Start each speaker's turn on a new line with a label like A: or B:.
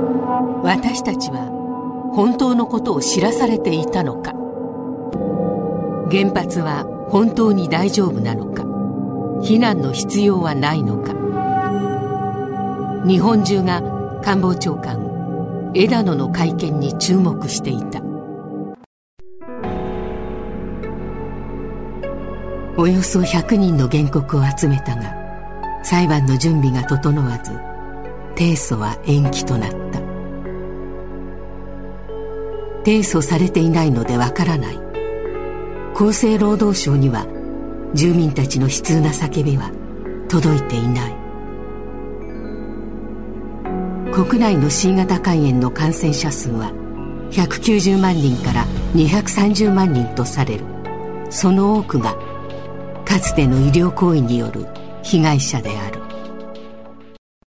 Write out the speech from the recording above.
A: 私たちは本当のことを知らされていたのか。原発は本当に大丈夫なのか。避難の必要はないのか。日本中が官房長官枝野の会見に注目していた。およそ100人の原告を集めたが、裁判の準備が整わず提訴は延期となった。提訴されていないのでわからない。厚生労働省には住民たちの悲痛な叫びは届いていない。国内の C 型肝炎の感染者数は190万人から230万人とされる。その多くがかつての医療行為による被害者である。